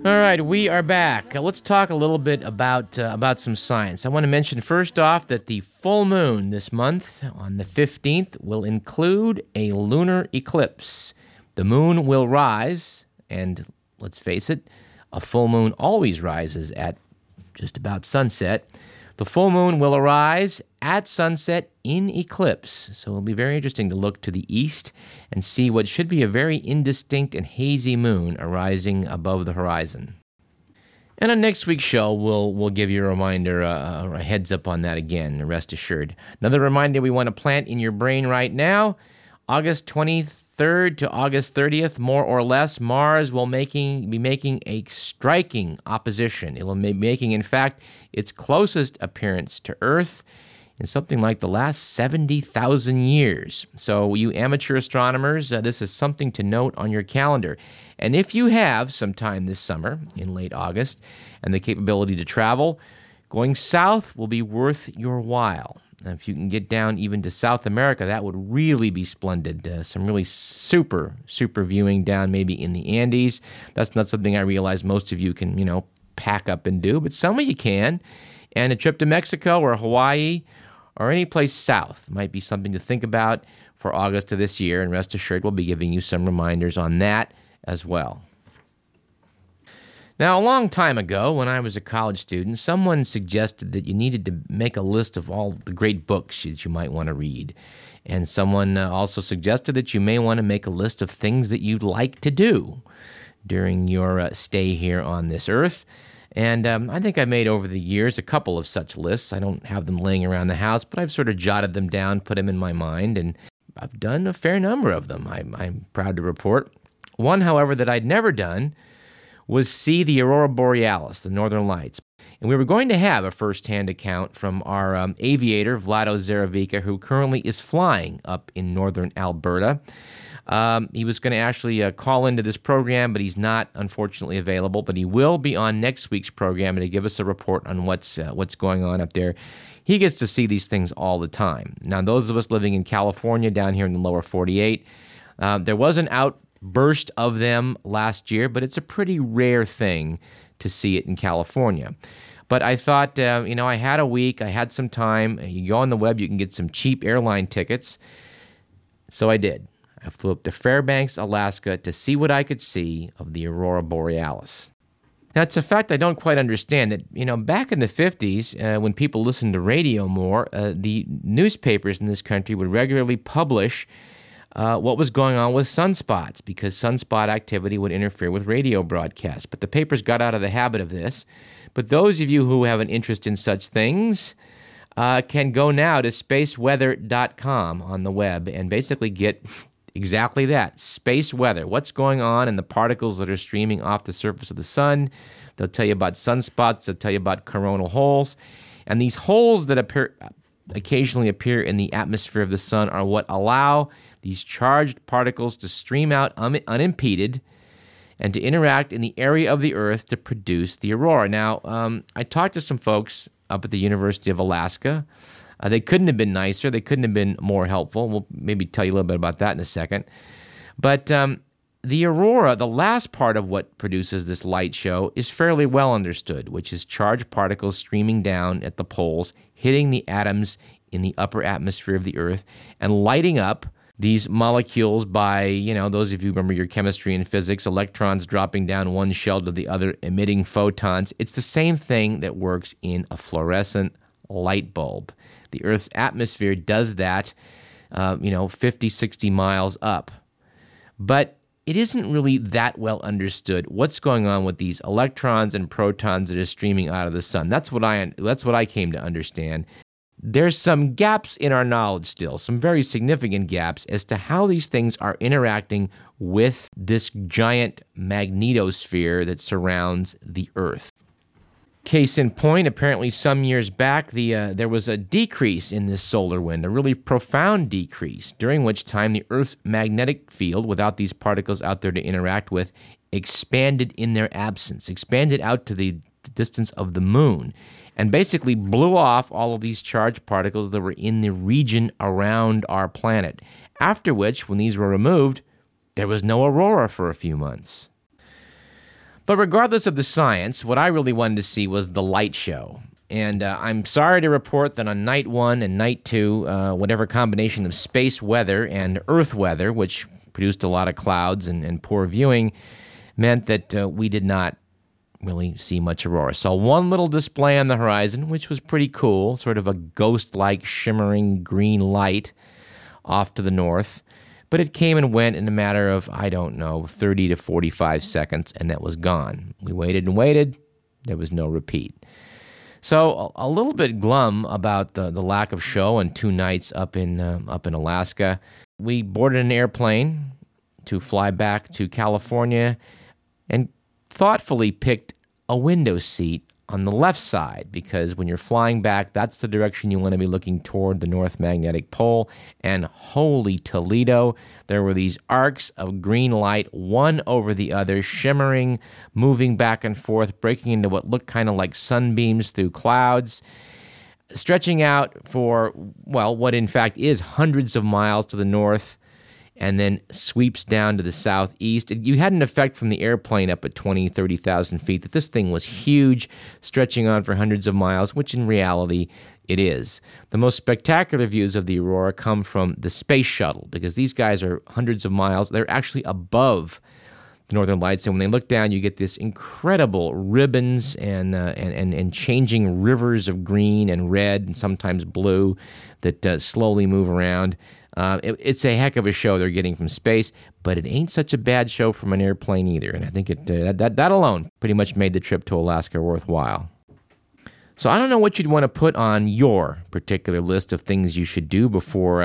All right, we are back. Let's talk a little bit about some science. I want to mention first off that the full moon this month on the 15th will include a lunar eclipse. The moon will rise, and let's face it, a full moon always rises at just about sunset. The full moon will arise at sunset in eclipse, so it'll be very interesting to look to the east and see what should be a very indistinct and hazy moon arising above the horizon. And on next week's show, we'll give you a reminder, a heads up on that again, rest assured. Another reminder we want to plant in your brain right now, August 23rd to August 30th, more or less, Mars will be making a striking opposition. It will be making, in fact, its closest appearance to Earth in something like the last 70,000 years. So you amateur astronomers, this is something to note on your calendar. And if you have some time this summer, in late August, and the capability to travel, going south will be worth your while. And if you can get down even to South America, that would really be splendid. Some really super viewing down maybe in the Andes. That's not something I realize most of you can, pack up and do, but some of you can. And a trip to Mexico or Hawaii or any place south might be something to think about for August of this year. And rest assured, we'll be giving you some reminders on that as well. Now, a long time ago, when I was a college student, someone suggested that you needed to make a list of all the great books that you might want to read. And someone also suggested that you may want to make a list of things that you'd like to do during your stay here on this earth. And I think I've made over the years a couple of such lists. I don't have them laying around the house, but I've sort of jotted them down, put them in my mind, and I've done a fair number of them, I'm proud to report. One, however, that I'd never done was see the Aurora Borealis, the Northern Lights. And we were going to have a first-hand account from our aviator, Vlado Zaravica, who currently is flying up in northern Alberta. He was going to actually call into this program, but he's not, unfortunately, available. But he will be on next week's program to give us a report on what's going on up there. He gets to see these things all the time. Now, those of us living in California, down here in the lower 48, there was an outburst of them last year, but it's a pretty rare thing to see it in California. But I thought, I had a week, I had some time. You go on the web, you can get some cheap airline tickets. So I did. I flew up to Fairbanks, Alaska to see what I could see of the Aurora Borealis. Now, it's a fact I don't quite understand that, back in the 50s, when people listened to radio more, the newspapers in this country would regularly publish what was going on with sunspots because sunspot activity would interfere with radio broadcasts. But the papers got out of the habit of this. But those of you who have an interest in such things can go now to spaceweather.com on the web and basically get exactly that, space weather, what's going on in the particles that are streaming off the surface of the sun. They'll tell you about sunspots, they'll tell you about coronal holes. And these holes that occasionally appear in the atmosphere of the sun are what allow these charged particles to stream out unimpeded and to interact in the area of the Earth to produce the aurora. Now, I talked to some folks up at the University of Alaska. They couldn't have been nicer. They couldn't have been more helpful. We'll maybe tell you a little bit about that in a second. But the aurora, the last part of what produces this light show, is fairly well understood, which is charged particles streaming down at the poles, hitting the atoms in the upper atmosphere of the Earth, and lighting up these molecules by, those of you who remember your chemistry and physics, electrons dropping down one shell to the other, emitting photons. It's the same thing that works in a fluorescent light bulb. The Earth's atmosphere does that, 50, 60 miles up. But it isn't really that well understood what's going on with these electrons and protons that are streaming out of the sun. That's what I came to understand. There's some gaps in our knowledge still, some very significant gaps as to how these things are interacting with this giant magnetosphere that surrounds the Earth. Case in point, apparently some years back, there was a decrease in this solar wind, a really profound decrease, during which time the Earth's magnetic field, without these particles out there to interact with, expanded in their absence, expanded out to the distance of the moon, and basically blew off all of these charged particles that were in the region around our planet. After which, when these were removed, there was no aurora for a few months. But regardless of the science, what I really wanted to see was the light show. And I'm sorry to report that on night 1 and night 2, whatever combination of space weather and Earth weather, which produced a lot of clouds and poor viewing, meant that we did not really see much aurora. Saw one little display on the horizon, which was pretty cool, sort of a ghost-like shimmering green light off to the north. But it came and went in a matter of, 30 to 45 seconds, and that was gone. We waited and waited. There was no repeat. So a little bit glum about the lack of show on 2 nights up in Alaska. We boarded an airplane to fly back to California and thoughtfully picked a window seat on the left side, because when you're flying back, that's the direction you want to be looking toward the North Magnetic Pole. And holy Toledo, there were these arcs of green light, one over the other, shimmering, moving back and forth, breaking into what looked kind of like sunbeams through clouds, stretching out for, what in fact is hundreds of miles to the north, and then sweeps down to the southeast. You had an effect from the airplane up at 20, 30,000 feet that this thing was huge, stretching on for hundreds of miles, which in reality it is. The most spectacular views of the aurora come from the space shuttle, because these guys are hundreds of miles. They're actually above the northern lights, and when they look down, you get this incredible ribbons and changing rivers of green and red and sometimes blue that slowly move around. It's a heck of a show they're getting from space, but it ain't such a bad show from an airplane either. And I think that alone pretty much made the trip to Alaska worthwhile. So I don't know what you'd want to put on your particular list of things you should do before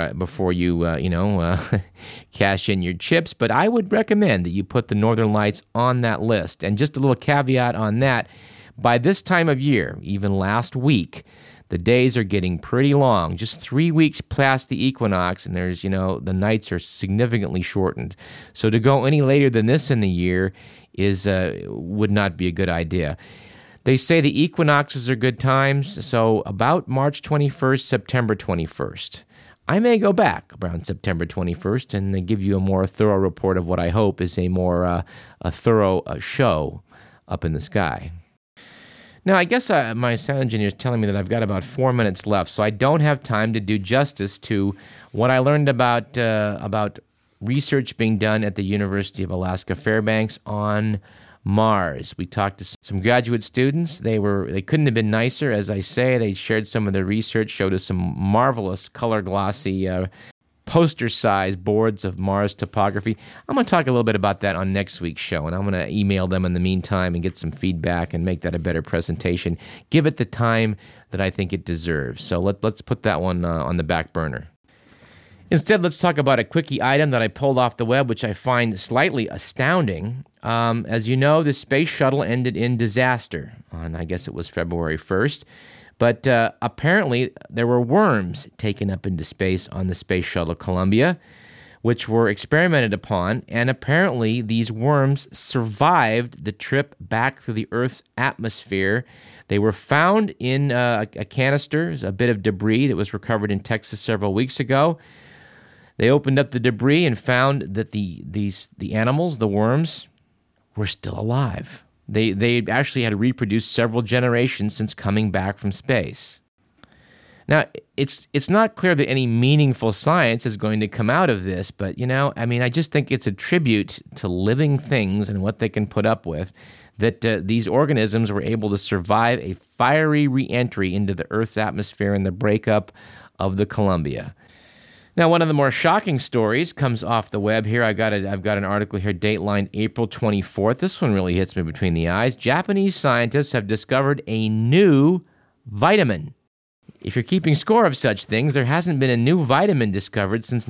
you cash in your chips, but I would recommend that you put the Northern Lights on that list. And just a little caveat on that: by this time of year, even last week, the days are getting pretty long, just 3 weeks past the equinox, and there's, the nights are significantly shortened. So to go any later than this in the year would not be a good idea. They say the equinoxes are good times, so about March 21st, September 21st. I may go back around September 21st and give you a more thorough report of what I hope is a more a thorough show up in the sky. Now, I guess my sound engineer is telling me that I've got about 4 minutes left, so I don't have time to do justice to what I learned about research being done at the University of Alaska Fairbanks on Mars. We talked to some graduate students. They couldn't have been nicer, as I say. They shared some of their research, showed us some marvelous color glossy poster-sized boards of Mars topography. I'm going to talk a little bit about that on next week's show, and I'm going to email them in the meantime and get some feedback and make that a better presentation. Give it the time that I think it deserves. So let's put that one on the back burner. Instead, let's talk about a quickie item that I pulled off the web, which I find slightly astounding. As you know, the space shuttle ended in disaster on, I guess it was February 1st. But apparently there were worms taken up into space on the Space Shuttle Columbia, which were experimented upon, and apparently these worms survived the trip back through the Earth's atmosphere. They were found in a canister, a bit of debris that was recovered in Texas several weeks ago. They opened up the debris and found that the animals, the worms, were still alive. They actually had reproduced several generations since coming back from space. Now, it's not clear that any meaningful science is going to come out of this, but, I just think it's a tribute to living things and what they can put up with, that these organisms were able to survive a fiery re-entry into the Earth's atmosphere and the breakup of the Columbia. Now, one of the more shocking stories comes off the web here. I've got an article here, dateline April 24th. This one really hits me between the eyes. Japanese scientists have discovered a new vitamin. If you're keeping score of such things, there hasn't been a new vitamin discovered since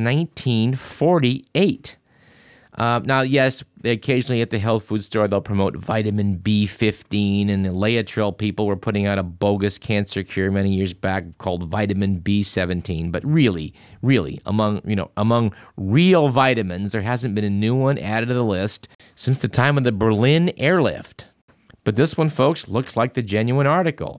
1948. Now, yes, occasionally at the health food store, they'll promote vitamin B15, and the Laetrile people were putting out a bogus cancer cure many years back called vitamin B17. But really, among real vitamins, there hasn't been a new one added to the list since the time of the Berlin airlift. But this one, folks, looks like the genuine article.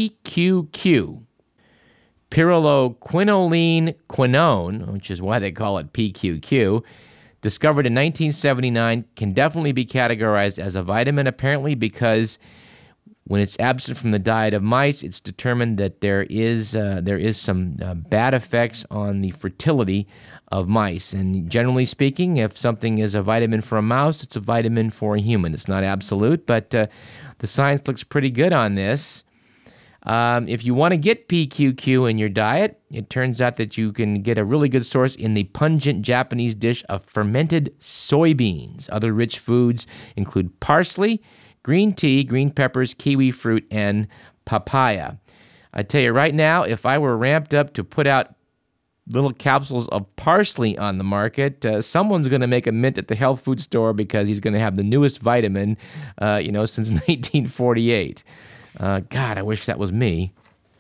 PQQ. Pyrroloquinoline quinone, which is why they call it PQQ, discovered in 1979, can definitely be categorized as a vitamin, apparently, because when it's absent from the diet of mice, it's determined that there is some bad effects on the fertility of mice. And generally speaking, if something is a vitamin for a mouse, it's a vitamin for a human. It's not absolute, but the science looks pretty good on this. If you want to get PQQ in your diet, it turns out that you can get a really good source in the pungent Japanese dish of fermented soybeans. Other rich foods include parsley, green tea, green peppers, kiwi fruit, and papaya. I tell you right now, if I were ramped up to put out little capsules of parsley on the market, someone's going to make a mint at the health food store because he's going to have the newest vitamin, since 1948. God, I wish that was me.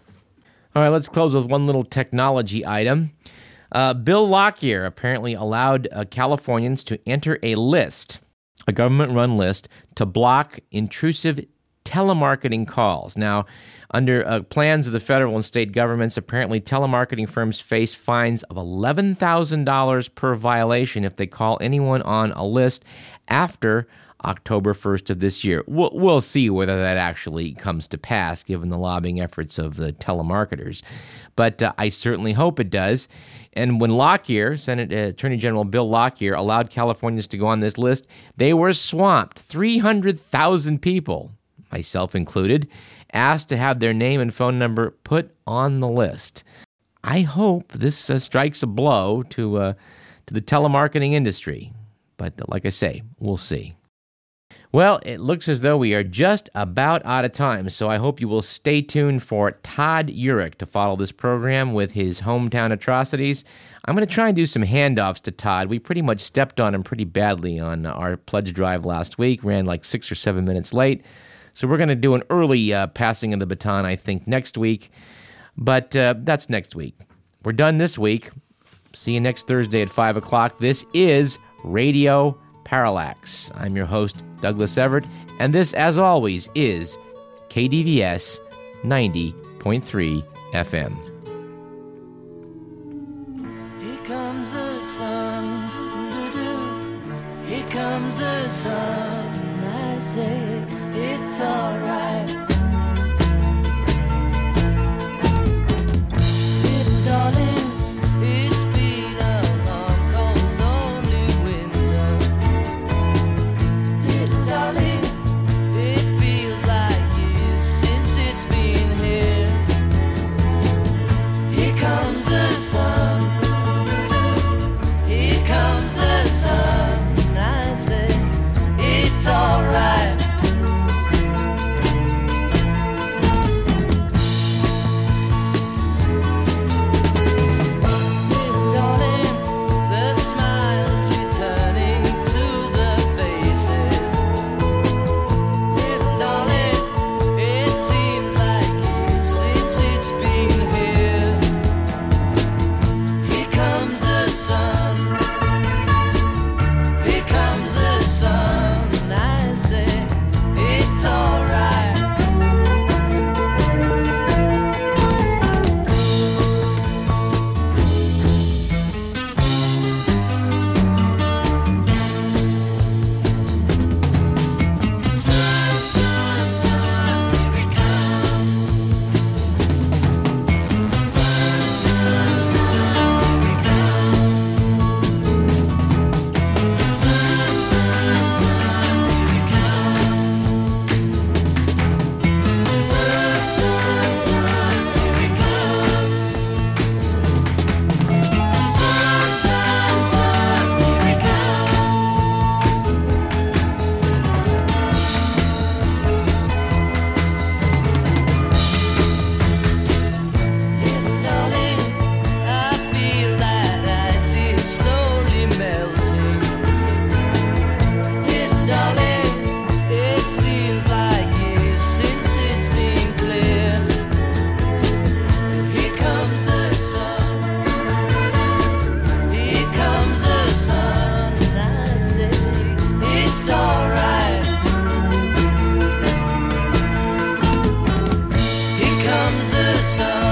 All right, let's close with one little technology item. Bill Lockyer apparently allowed Californians to enter a list, a government-run list, to block intrusive telemarketing calls. Now, under plans of the federal and state governments, apparently telemarketing firms face fines of $11,000 per violation if they call anyone on a list after October 1st of this year. We'll see whether that actually comes to pass, given the lobbying efforts of the telemarketers. But I certainly hope it does. And when Lockyer, Attorney General Bill Lockyer, allowed Californians to go on this list, they were swamped. 300,000 people, myself included, asked to have their name and phone number put on the list. I hope this strikes a blow to the telemarketing industry. But like I say, we'll see. Well, it looks as though we are just about out of time, so I hope you will stay tuned for Todd Urich to follow this program with his hometown atrocities. I'm going to try and do some handoffs to Todd. We pretty much stepped on him pretty badly on our pledge drive last week, ran like 6 or 7 minutes late. So we're going to do an early passing of the baton, I think, next week. But that's next week. We're done this week. See you next Thursday at 5 o'clock. This is Radio Parallax. I'm your host, Douglas Everett, and this, as always, is KDVS 90.3 FM. Here comes the sun, here comes the sun, and I say it's alright. Little darling, it's been a long, cold, lonely winter. Little darling, it feels like years since it's been here. Here comes the sun, here comes the sun, and I say it's alright. Sun.